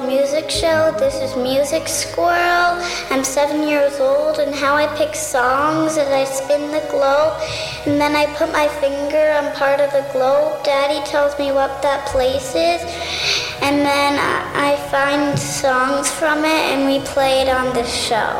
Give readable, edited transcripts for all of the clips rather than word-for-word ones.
Music Show. This is Music Squirrel. I'm 7 years old, and how I pick songs is I spin the globe, and then I put my finger on part of the globe. Daddy tells me what that place is, and then I find songs from it, and we play it on the show.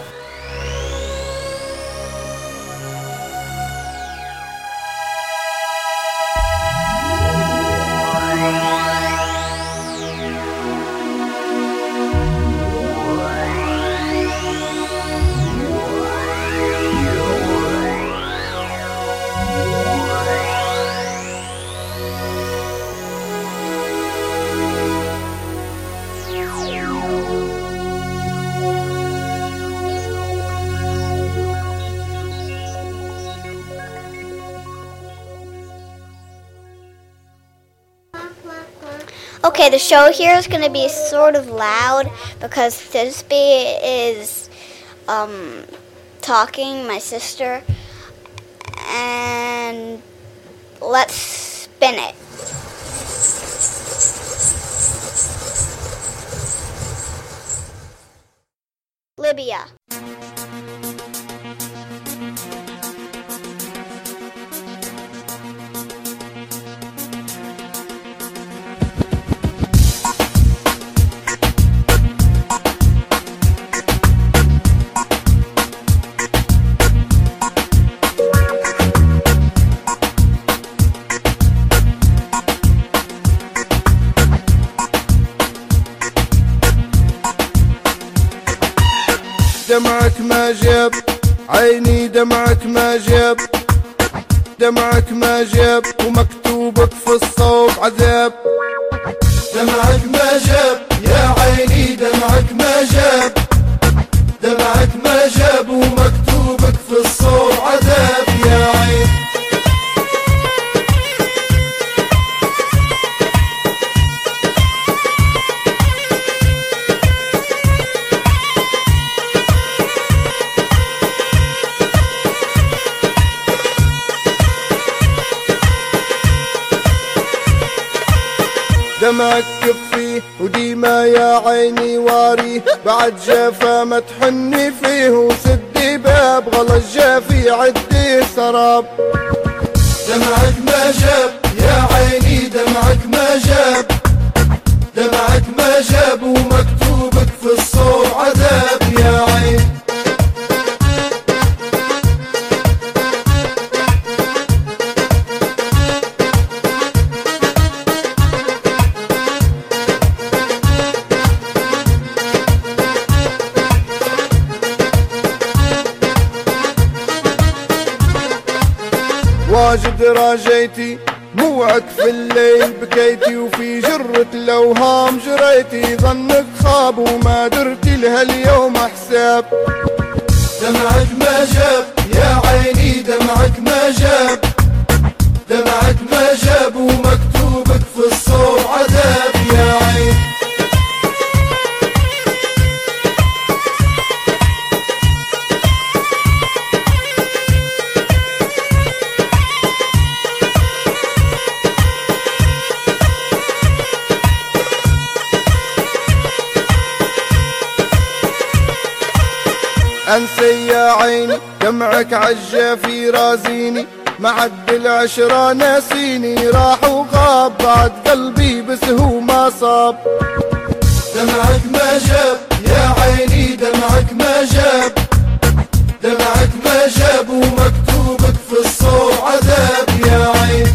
Okay, the show here is going to be sort of loud because Thisbe is talking, my sister, and let's spin it. Libya. دمعك ما جاب عيني، دمعك ما جاب، دمعك ما جاب، ومكتوبك في الصوب عذاب. دمعك ما جاب يا عيني، دمعك ما جاب، دمعك ما جاب، ومكتوبك في الصوب عذاب يا عين. دمعك كفيه وديما يا عيني واريه، بعد جافا ما تحني فيه، وسدي باب غلط جافي عدي سراب. دمعك ما جاب يا عيني، دمعك ما جاب، دمعك ما جاب، ومكتوبك في الصوب عذاب يا عين. واجد راجيتي موعك في الليل بكيتي، وفي جرة الأوهام جريتي، ظنك خاب وما درتي لها اليوم حساب. دمعك ما جاب يا عيني، دمعك ما جاب، دمعك ما جاب، ومكتوبك في الصوب عذاب يا عين. انسي يا عيني دمعك عالجافي رازيني، معد العشرة ناسيني، راح وغاب بعد قلبي بس هو ما صاب. دمعك ما جاب يا عيني، دمعك ما جاب، دمعك ما جاب، ومكتوبك في الصوب عذاب يا عين.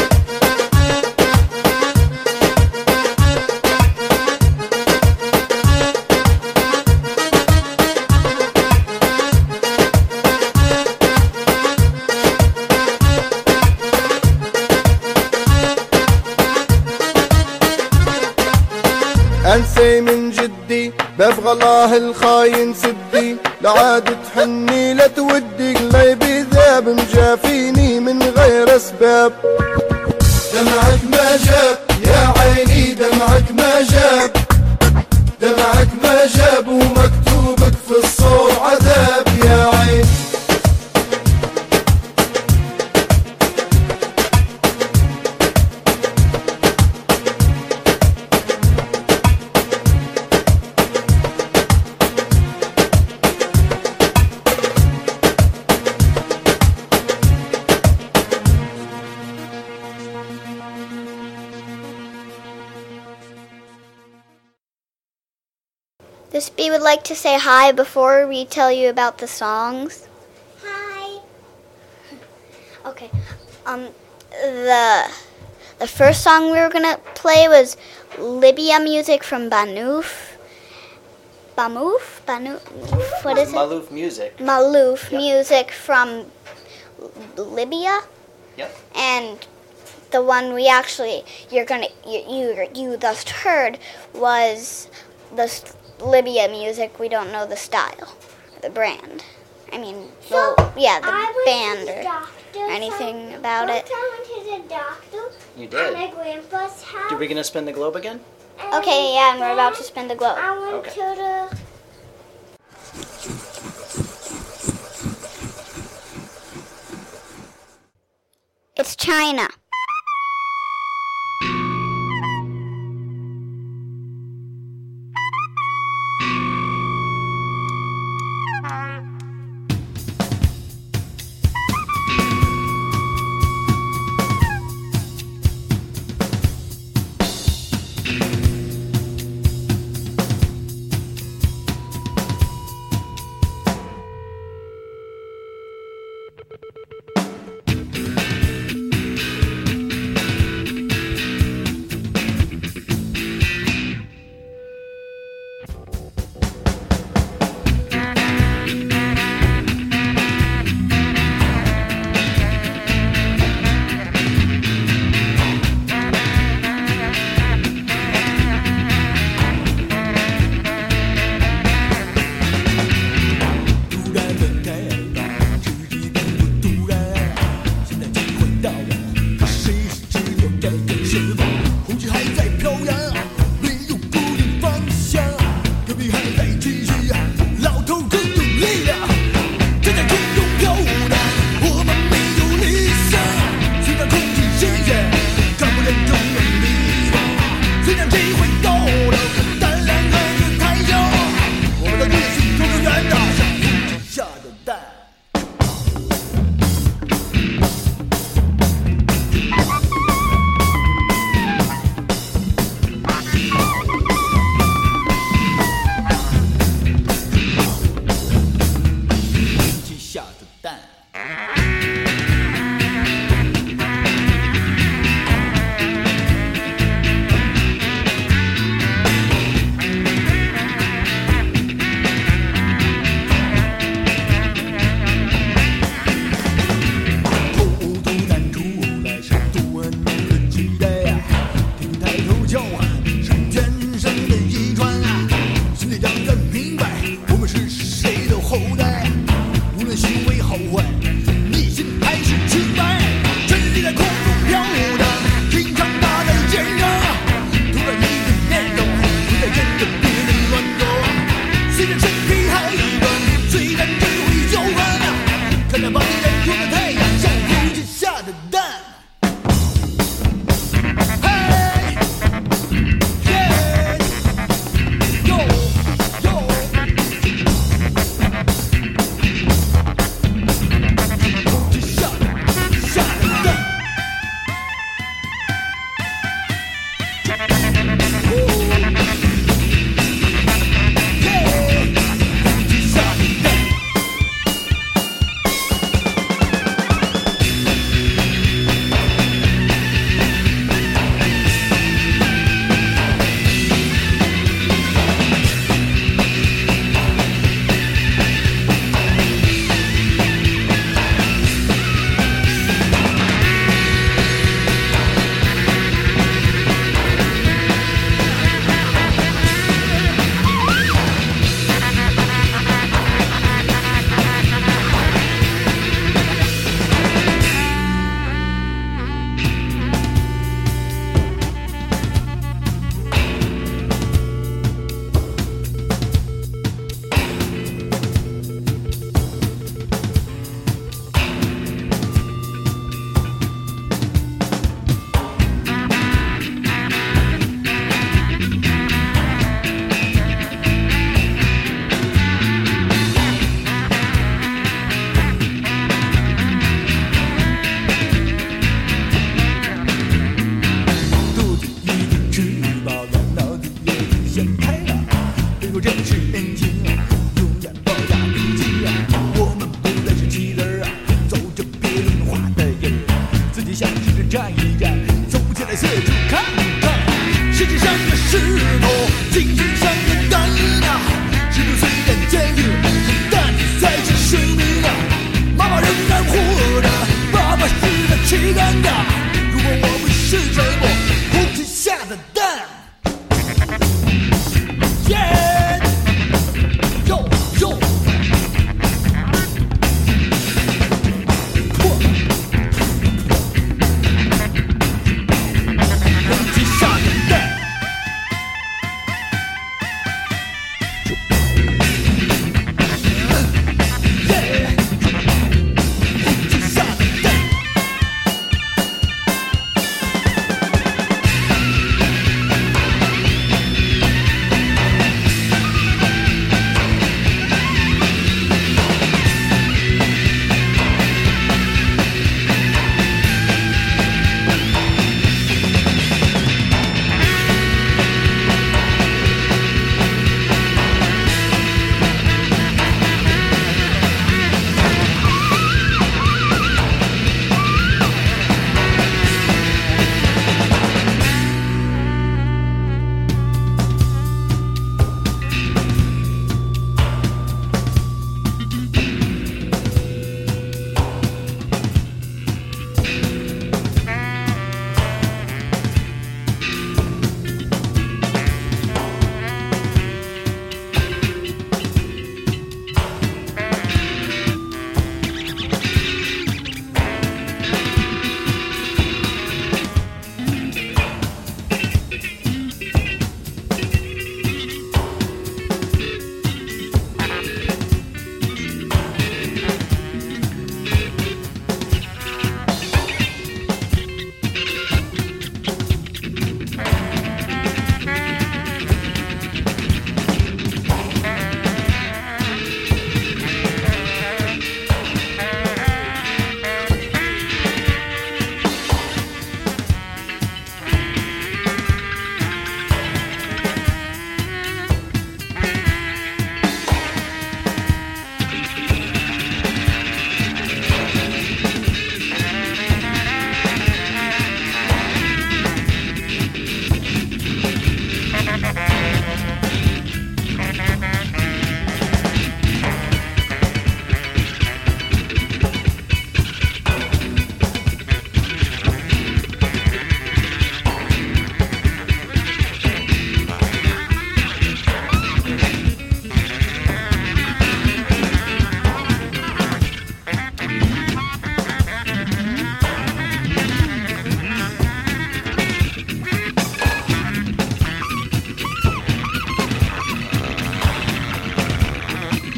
انسي من جدي باب غلاه الخاين سدي، لعاد تحني لا تودي، قلبي ذاب مجافيني من غير اسباب. دمعك ما جاب يا عيني، دمعك ما جاب، دمعك ما جاب، ومكتوبك في الصوب عذاب يا عين. Miss B would like to say hi before we tell you about the songs. Hi. Okay. The first song we were gonna play was Libya music from Banoof. What is it? Malouf music. Malouf Yep. music from Libya. Yep. And the one we actually you just heard was the Libya music. We don't know the style, the brand. I mean, So, the I band went to the or doctor anything about One it. time I went to the doctor You at did. my grandpa's house. Are we gonna spin the globe again? and Okay, yeah, and we're about to then spin the globe. I went Okay. to the... It's China.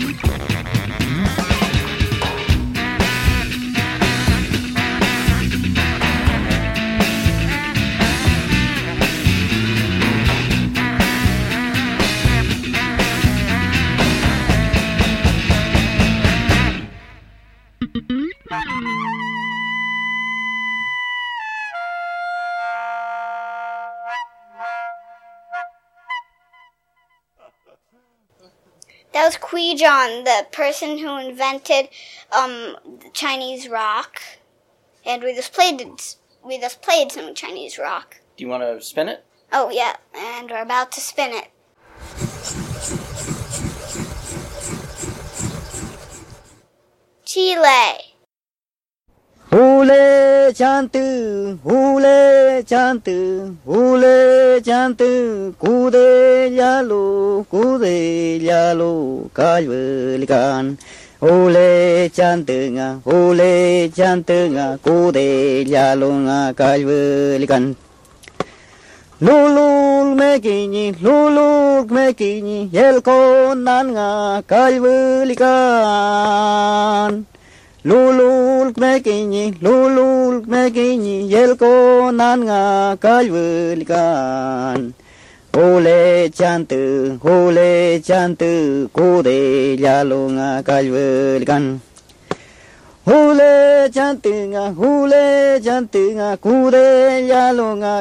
That was Kweejon, the person who invented Chinese rock, and we just played some Chinese rock. Do you want to spin it? Oh yeah, and we're about to spin it. Chile. Hule chantu, hule chantu, hule chantu, kude yalo, kalvelikan. Hule chantu nga, kude yalo nga, kalvelikan. Lulul mekini, yelkonan nga, kalvelikan. Lulul mekini, yelkonan nga, kalvelikan. Hule chantu, kude yalo nga, kalvelikan. Hule chantu nga, kude yalo nga,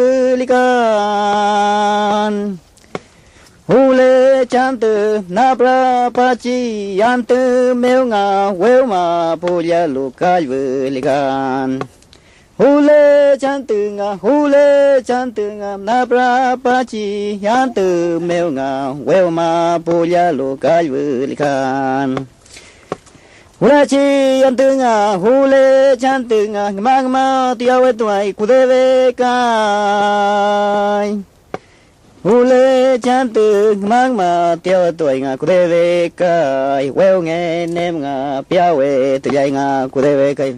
kalvelikan. Hule chantu nabra pachi yantu meu nga welma poya lo kalvelikan. Hule chantu nga nabra pachi yantu meu nga welma poya lo kalvelikan. Hule chantu nga magma tiawe tuai kudeve kai. Hule chantu magma tiawe tuai nga kudeve kai. Weo nge nem nga piawe tuyai nga kudeve kai.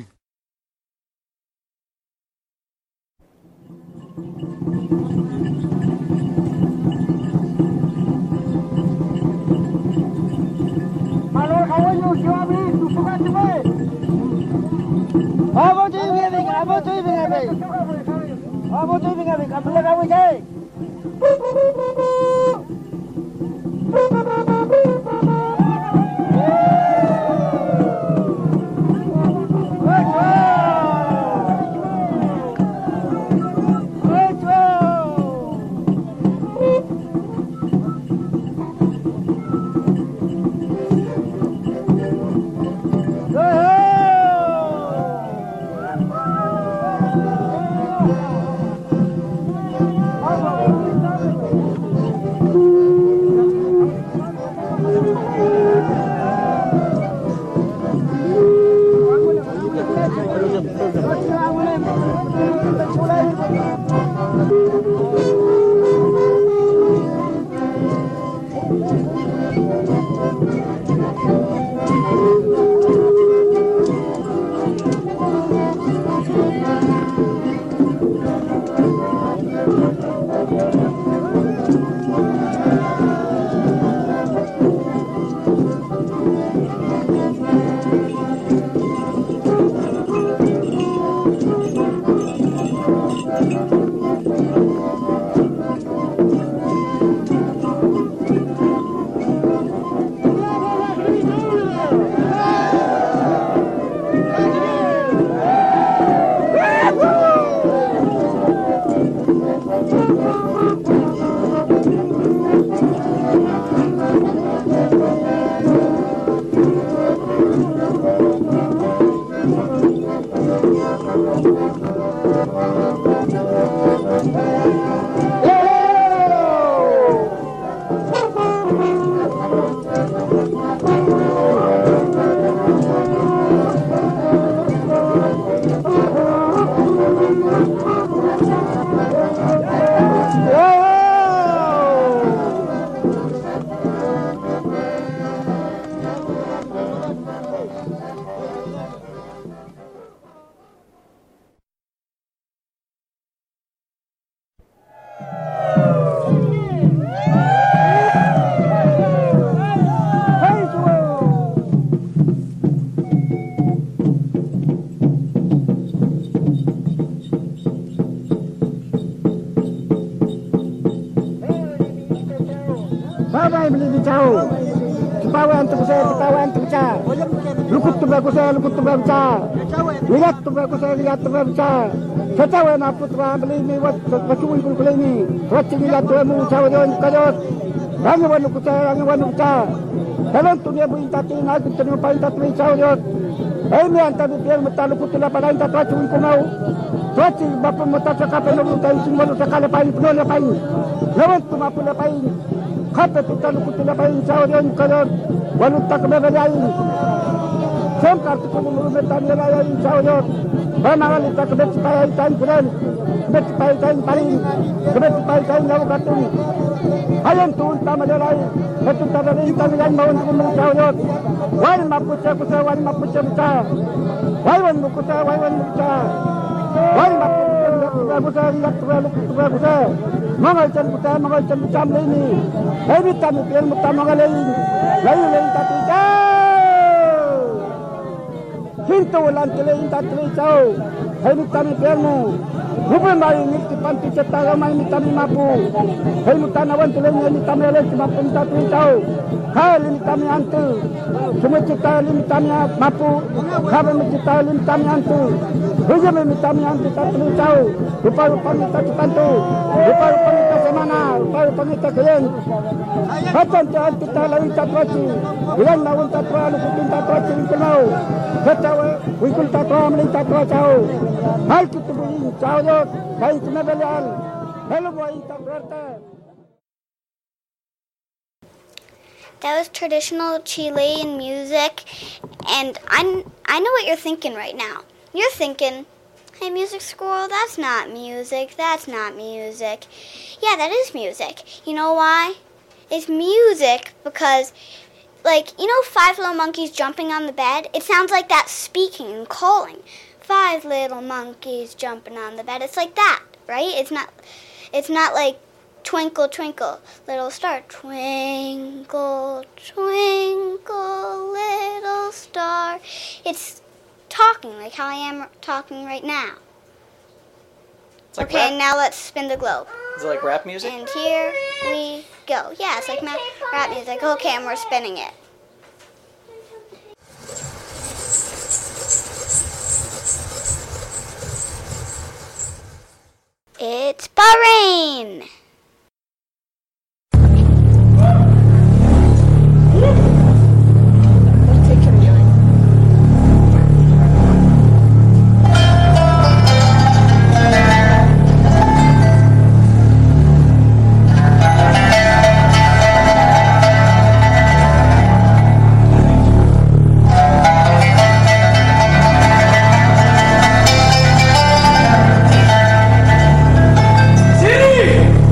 Hello, how are you? How are you? tu saya ketahuan tu pecah. Lukut tu bagus saya lukut tu pecah. Lihat tu bagus saya lihat tu pecah. Ketahuan apa tu beli ni buat kacui pun beli ni. Wacin lihat tu mu cawan kajot. Rangi wanu pecah. Kalau tu dia beri tati nak terima paling tati cawan. Ini antara dia mata lukut tu lapan lain tak cui ku mau. Wacin bapa mata cakap penuh tai semua lu sekali paling penuh lapan. Lawan tu mampu lapan. Kata tu tak lukut tu lapan cawan kajot. Wanu tak bebelain. Sempat tu mulu metan lain cawan. Bagaimana kita kebetulan tain bulan, kebetulan tain paling, kebetulan tain lalu katun. Ayam tu utama dia lain, betul tak ada intan yang mau untuk mencawat. Wan mapuca, wan mapuca, wan mapuca, wan mapuca. Mangal chan puca ini. Hei tamu pian mutama lain tapi jauh. Hinto ulan telein tak jauh. Hei mutami pianmu. Hubung mai ngerti panti cetara mai mitami mapu. Hei mutanawan telein mitami lain cuma tak jauh. Hei mitami antu. Cuma cita mitami mapu. Kau cita mitami antu. Hei mitami antu tak jauh. Rupa kita cipantu. Rupa kita semana. Rupa kita kalian. Hatan kita lain tak waci. Bilang naun tak waci. Lukutin tak waci. Kalau ketawa, wikul tak waci. Melin tak waci. Hal kita beri jauh. Kain kena belial. Hello boy tak berta. That was traditional Chilean music, and I know what you're thinking right now. You're thinking, hey, Music Squirrel, that's not music. That's not music. Yeah, that is music. You know why? It's music because, like, you know 5 little monkeys jumping on the bed? It sounds like that speaking and calling. 5 little monkeys jumping on the bed. It's like that, right? It's not like twinkle, twinkle, little star. Twinkle, twinkle, little star. It's talking like how I am talking right now. Like okay, rap? now let's spin the globe. Is it like rap music? And here we go. Yeah, it's like rap music. Okay, and we're spinning it. It's Bahrain! City!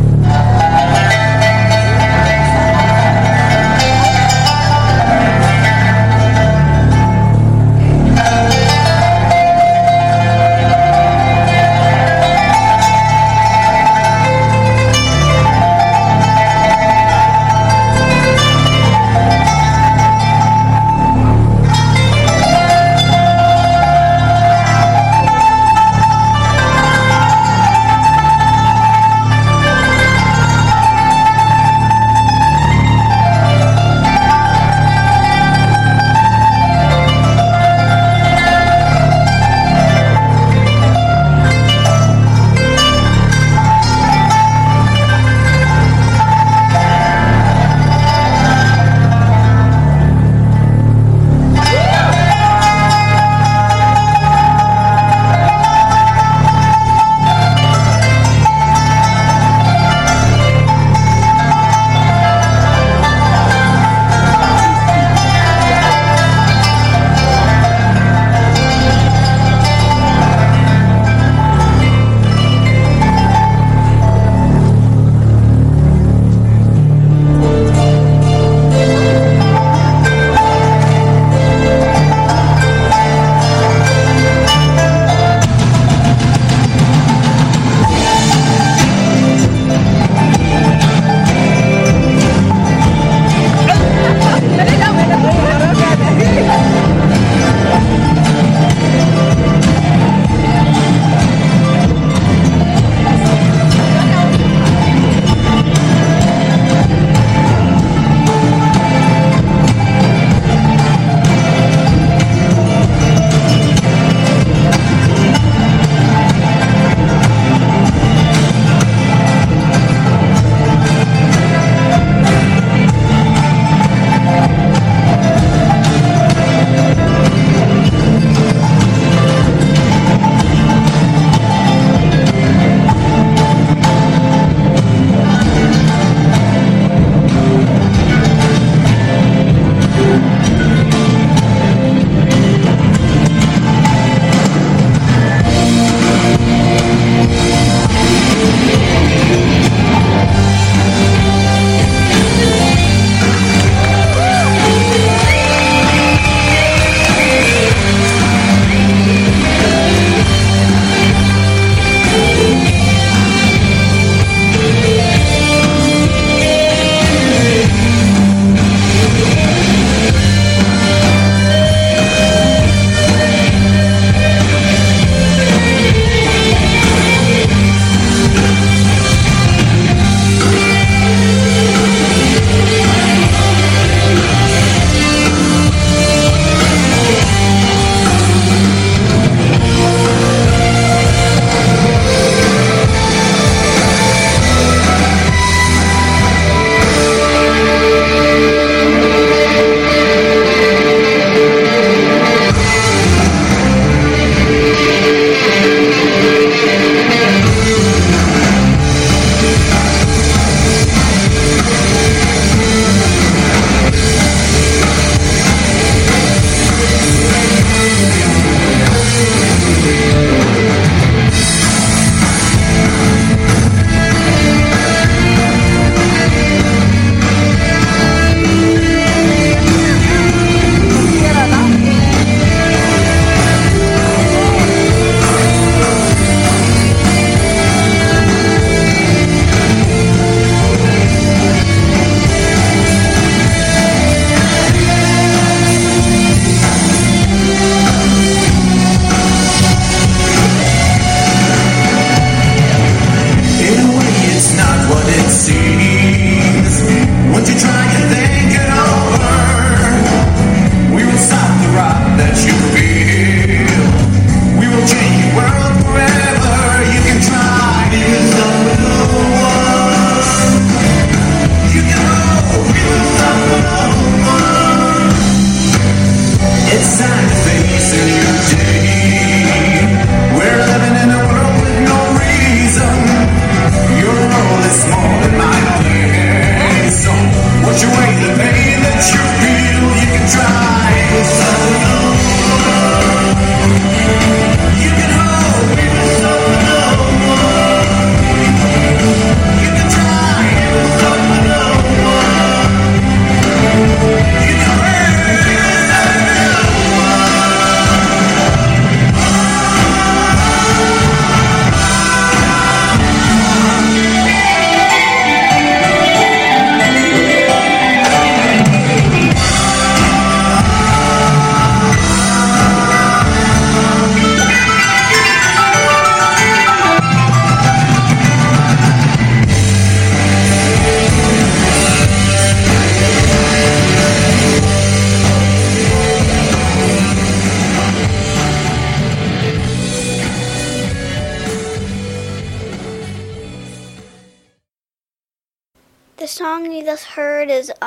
song you just heard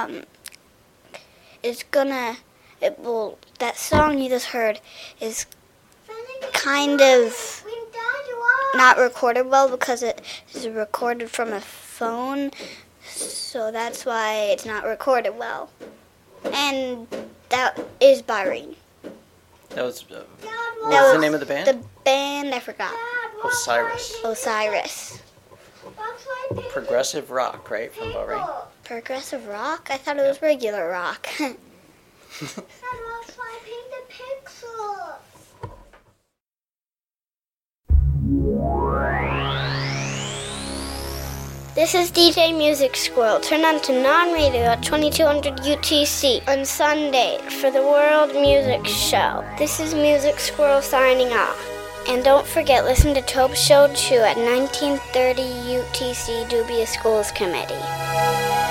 that song you just heard is kind of not recorded well because it is recorded from a phone, so that's why it's not recorded well. And that is Bahrain. That was what was the name of the band? The band, I forgot. Osiris. Progressive rock, right, from Bahrain? Progressive rock? I thought it was regular rock. This is DJ Music Squirrel. Turn on to non-radio at 2200 UTC on Sunday for the World Music Show. This is Music Squirrel signing off. And don't forget, listen to Tobe Show 2 at 1930 UTC Dubious Schools Committee.